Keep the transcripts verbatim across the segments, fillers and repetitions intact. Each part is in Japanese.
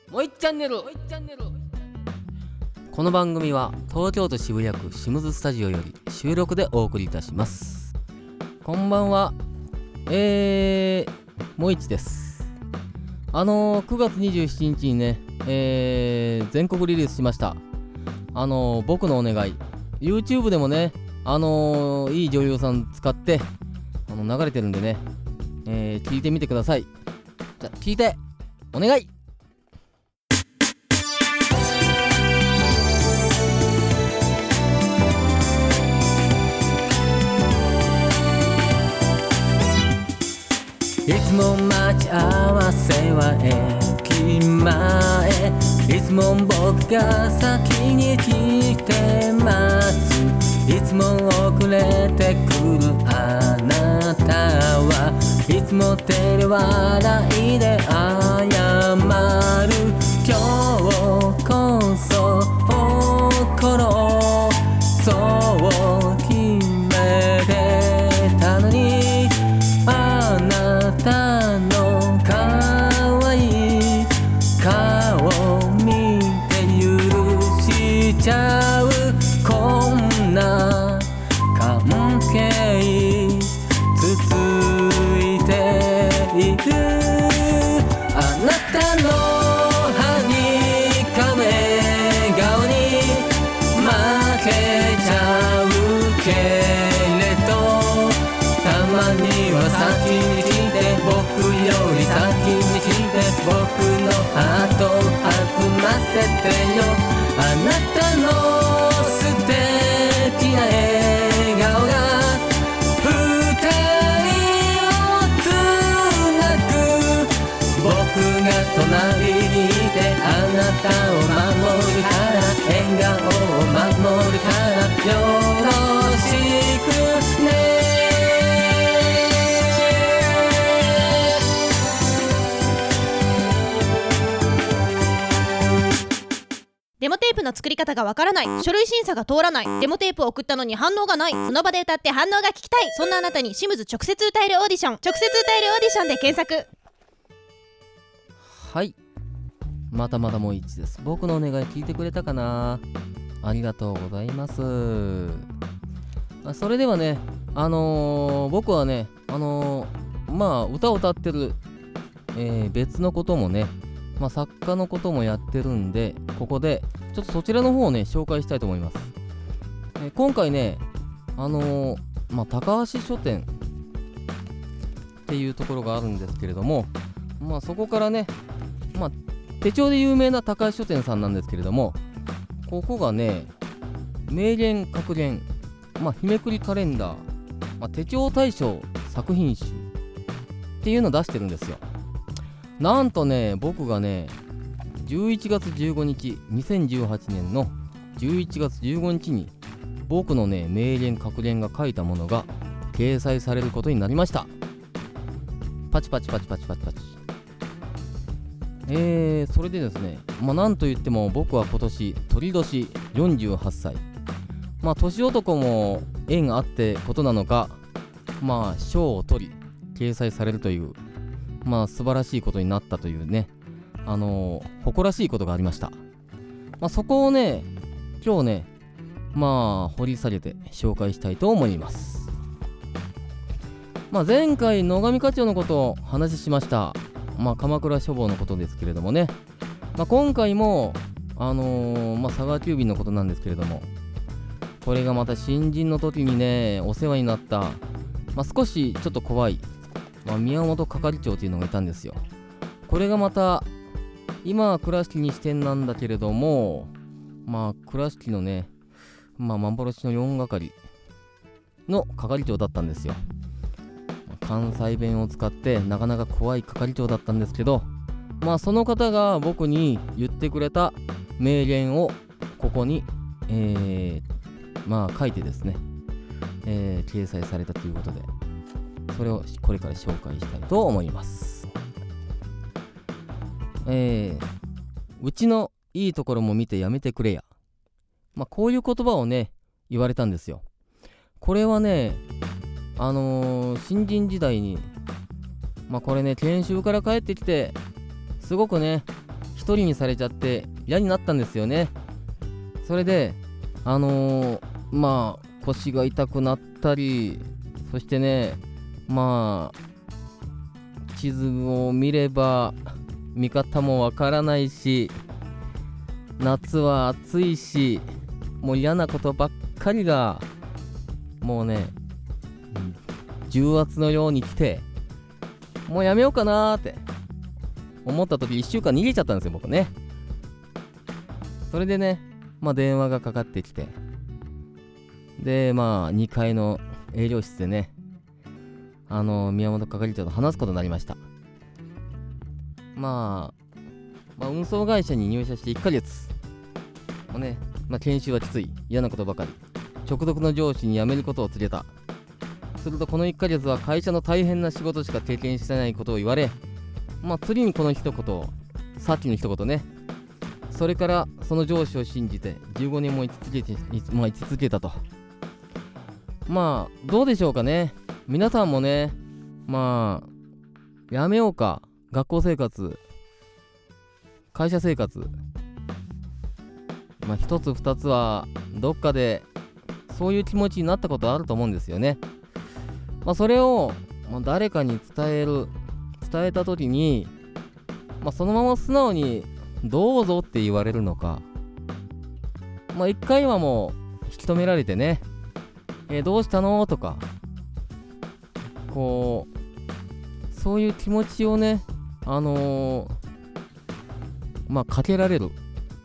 もういちチャンネル。この番組は東京都渋谷区シムズスタジオより収録でお送りいたします。こんばんは。えーもいちです。あのー、くがつにじゅうしちにちにね、えー、全国リリースしました。あのー、僕のお願い YouTube でもね、あのー、いい女優さん使ってあの流れてるんでね、えー、聞いてみてください。じゃ聞いてお願い。いつも待ち合わせは駅前、いつも僕が先に来てます。いつも遅れてくるあなたはいつも照れ笑いで謝る。今日こそ心そう決めてたのに、あなたの可愛い顔見て許しちゃう。こんな関係続いている。あなたのはにかむ笑顔に負けちゃうけれど、たまには先に来て僕より先に来て僕のハートを弾ませてよ。あなたの素敵な笑顔が二人をつなぐ。僕が隣にいてあなたを守るから、笑顔を守るからよろしくね。 デモテープの作り方がわからない、書類審査が通らない、デモテープを送ったのに反応がない、その場で歌って反応が聞きたい、そんなあなたにシムズ直接歌えるオーディション、直接歌えるオーディションで検索。 はい、またまたもういちです。僕のお願い聞いてくれたかな。ありがとうございます。それではね、あのー、僕はね、あのー、まあ歌を歌ってる、えー、別のこともね、まあ、作家のこともやってるんで、ここでちょっとそちらの方をね紹介したいと思います。えー、今回ね、あのー、まあ高橋書店っていうところがあるんですけれども、まあそこからね、まあ手帳で有名な高橋書店さんなんですけれども、ここがね、名言格言、まあ日めくりカレンダー、まあ、手帳大賞作品集っていうのを出してるんですよ。なんとね、僕がね、じゅういちがつじゅうごにち、にせんじゅうはちねんのじゅういちがつじゅうごにちに僕のね、名言格言が書いたものが掲載されることになりました。パチパチパチパチパチパチ。えー、それでですね、まあなんといっても僕は今年鳥年よんじゅうはっさい。まあ年男も縁があってことなのか、まあ賞を取り掲載されるという、まあ素晴らしいことになったというね、あのー、誇らしいことがありました。まあそこをね、今日ね、まあ掘り下げて紹介したいと思います。まあ前回野上課長のことを話しました。まあ鎌倉書房のことですけれどもね、まあ今回もあのー、まあ佐川急便のことなんですけれども、これがまた新人の時にねお世話になった、まあ少しちょっと怖い、まあ、宮本係長というのがいたんですよ。これがまた今は倉敷に支店なんだけれども、まあ倉敷のね、まあ幻のよん係の係長だったんですよ。関西弁を使ってなかなか怖い係長だったんですけど、まあその方が僕に言ってくれた名言をここに、えー、まあ書いてですね、えー、掲載されたということで、それをこれから紹介したいと思います。えー、うちのいいところも見てやめてくれや。まあこういう言葉をね言われたんですよ。これはね、あのー、新人時代に、まあこれね研修から帰ってきてすごくね一人にされちゃって嫌になったんですよね。それであのー、まあ腰が痛くなったり、そしてね、まあ地図を見れば見方もわからないし、夏は暑いし、もう嫌なことばっかりがもうね重圧のように来て、もうやめようかなーって思った時いっしゅうかん逃げちゃったんですよ僕ね。それでね、まあ電話がかかってきて、でまあにかいの営業室でね、あの宮本係長と話すことになりました。まあ、まあ運送会社に入社していっかげつもうね、まあ研修はきつい、嫌なことばかり、直属の上司に辞めることを告げた。するとこのいっかげつは会社の大変な仕事しか経験してないことを言われ、まあ次にこの一言、さっきの一言ね、それからその上司を信じてじゅうごねんも居続けて、まあ、居続けたと。まあどうでしょうかね、皆さんもね、まあやめようか、学校生活、会社生活、まあ一つ二つはどっかでそういう気持ちになったことあると思うんですよね。まあそれを、まあ、誰かに伝える伝えた時に、まあ、そのまま素直にどうぞって言われるのか、まあ一回はもう引き止められてね、えー、どうしたのとか、こうそういう気持ちをね、あのー、まあかけられる。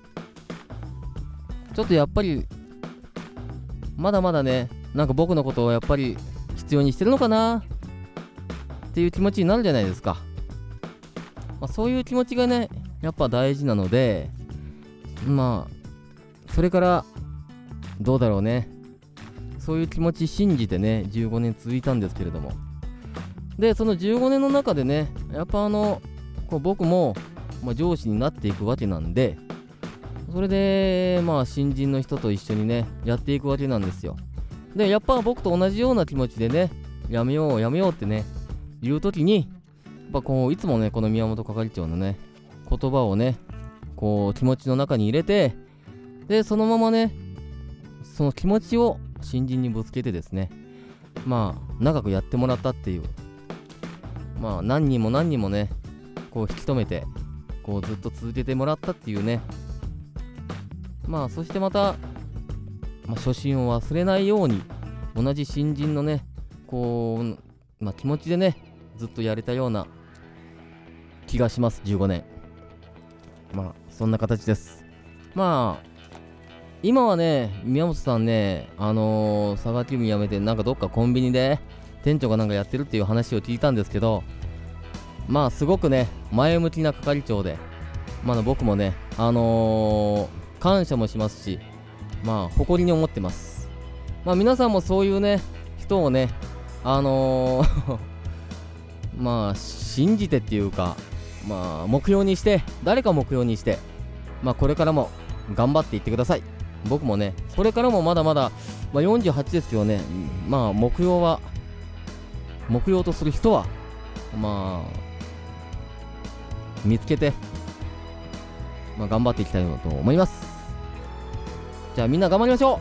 ちょっとやっぱりまだまだね、なんか僕のことをやっぱり必要にしてるのかなっていう気持ちになるじゃないですか。まあ、そういう気持ちがねやっぱ大事なので、まあそれからどうだろうね、そういう気持ち信じてねじゅうごねん続いたんですけれども、でそのじゅうごねんの中でね、やっぱあのこう僕も、まあ、上司になっていくわけなんで、それでまあ新人の人と一緒にねやっていくわけなんですよ。でやっぱ僕と同じような気持ちでね、やめようやめようってね言うときに、やっぱこういつもねこの宮本係長のね言葉をねこう気持ちの中に入れて、でそのままねその気持ちを新人にぶつけてですね、まあ長くやってもらったっていう、まあ何人も何人もねこう引き止めてこうずっと続けてもらったっていうね、まあそしてまた、まあ、初心を忘れないように同じ新人のねこう、まあ、気持ちでねずっとやれたような気がします。じゅうごねん、まあそんな形です。まあ今はね宮本さんね、あのー、佐賀急便辞めてなんかどっかコンビニで店長がなんかやってるっていう話を聞いたんですけど、まあすごくね前向きな係長で、まあ僕もねあのー感謝もしますし、まあ誇りに思ってます。まあ皆さんもそういうね人をね、あのー、まあ信じてっていうか、まあ目標にして、誰か目標にして、まあこれからも頑張っていってください。僕もねこれからもまだまだ、まあ、よんじゅうはちですけどね、まあ目標は目標とする人はまあ見つけて、まあ、頑張っていきたいと思います。じゃあみんな頑張りましょ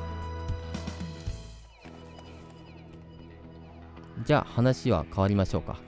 う。じゃあ話は変わりましょうか。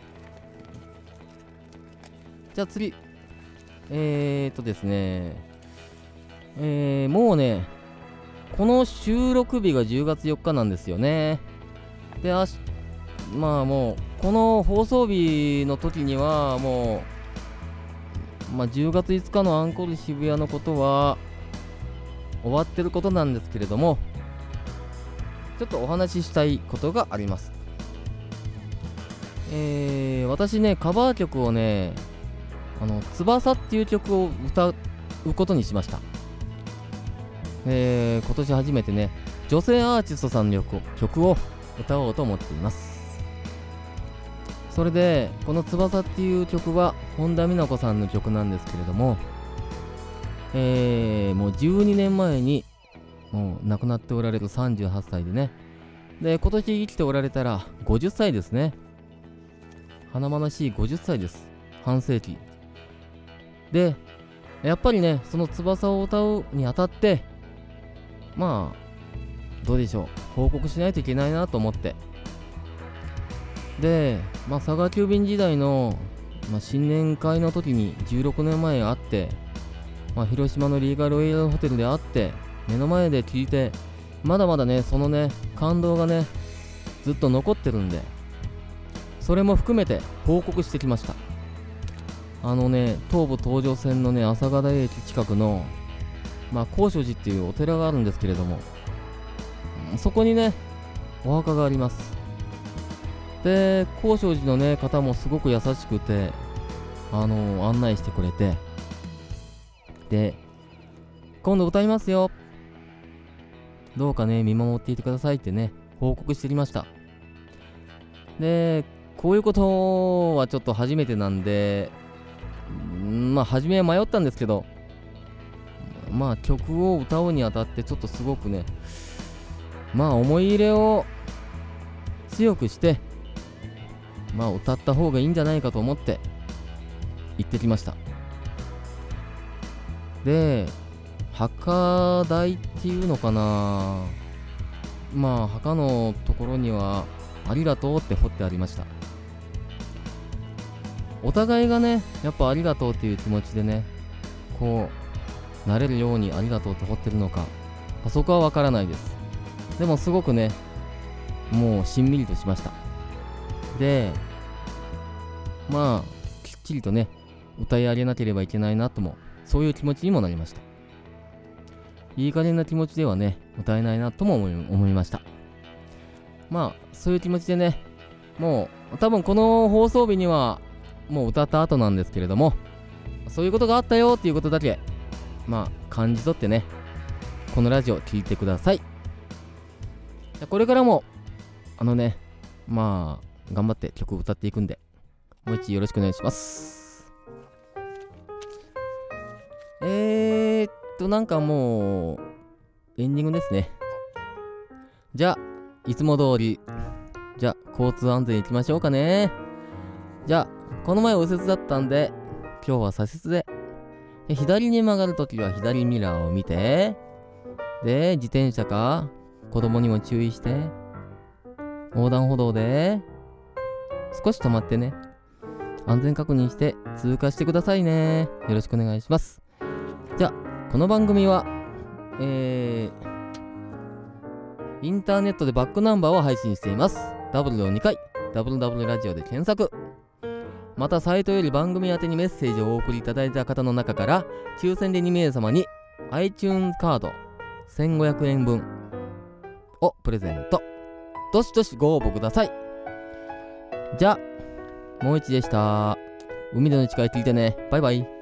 じゃあ次、えーっとですねえー、もうねこの収録日がじゅうがつよっかなんですよね。で、あしまあもうこの放送日の時にはもう、まあ、じゅうがついつかのアンコール渋谷のことは終わってることなんですけれども、ちょっとお話ししたいことがあります。えー、私ねカバー曲をねあの翼っていう曲を歌うことにしました。えー、今年初めてね女性アーティストさんの曲を歌おうと思っています。それでこの翼っていう曲は本田美奈子さんの曲なんですけれども、えー、もうじゅうにねんまえにもう亡くなっておられるさんじゅうはっさいでね、で今年生きておられたらごじゅっさいですね。華々しいごじゅっさいです。半世紀で、 やっぱりね、その翼を歌うにあたって、まあどうでしょう、報告しないといけないなと思って、で、まあ佐賀急便時代の、まあ、新年会の時にじゅうろくねんまえ会って、まあ、広島のリーガロイヤルホテルで会って目の前で聞いて、まだまだねそのね感動がねずっと残ってるんで、それも含めて報告してきました。あのね、東武東上線のね朝霞台駅近くのまあ高所寺っていうお寺があるんですけれども、そこにねお墓があります。で、高所寺のね方もすごく優しくて、あのー、案内してくれて、で、今度歌いますよ、どうかね見守っていてくださいってね報告してきました。で、こういうことはちょっと初めてなんで、んまあ初めは迷ったんですけど、まあ曲を歌うにあたってちょっとすごくね、まあ思い入れを強くしてまあ歌った方がいいんじゃないかと思って行ってきました。で、墓台っていうのかな、まあ墓のところにはありがとうって彫ってありました。お互いがねやっぱありがとうっていう気持ちでねこうなれるようにありがとうって彫ってるのか、そこはわからないです。でもすごくねもうしんみりとしました。で、まあきっちりとね歌い上げなければいけないなとも、そういう気持ちにもなりました。いい加減な気持ちではね歌えないなとも思い、思いました。まあそういう気持ちでね、もう多分この放送日にはもう歌った後なんですけれども、そういうことがあったよっていうことだけまあ感じ取ってねこのラジオ聴いてください。これからもあのねまあ頑張って曲を歌っていくんで、もう一度よろしくお願いします。えーっとなんかもうエンディングですね。じゃあいつも通り、じゃあ交通安全いきましょうかね。じゃあこの前右折だったんで今日は左折で、で左に曲がるときは左ミラーを見て、で自転車か子供にも注意して、横断歩道で少し止まってね安全確認して通過してくださいね。よろしくお願いします。じゃあこの番組はえーインターネットでバックナンバーを配信しています。ダブルをにかい ダブリューダブリュー ラジオで検索。またサイトより番組宛てにメッセージをお送りいただいた方の中から抽選でにめいさまに iTunes カードせんごひゃくえんぶんをプレゼント。どしどしご応募ください。じゃあもう一でした。海での誓い聞いてね。バイバイ。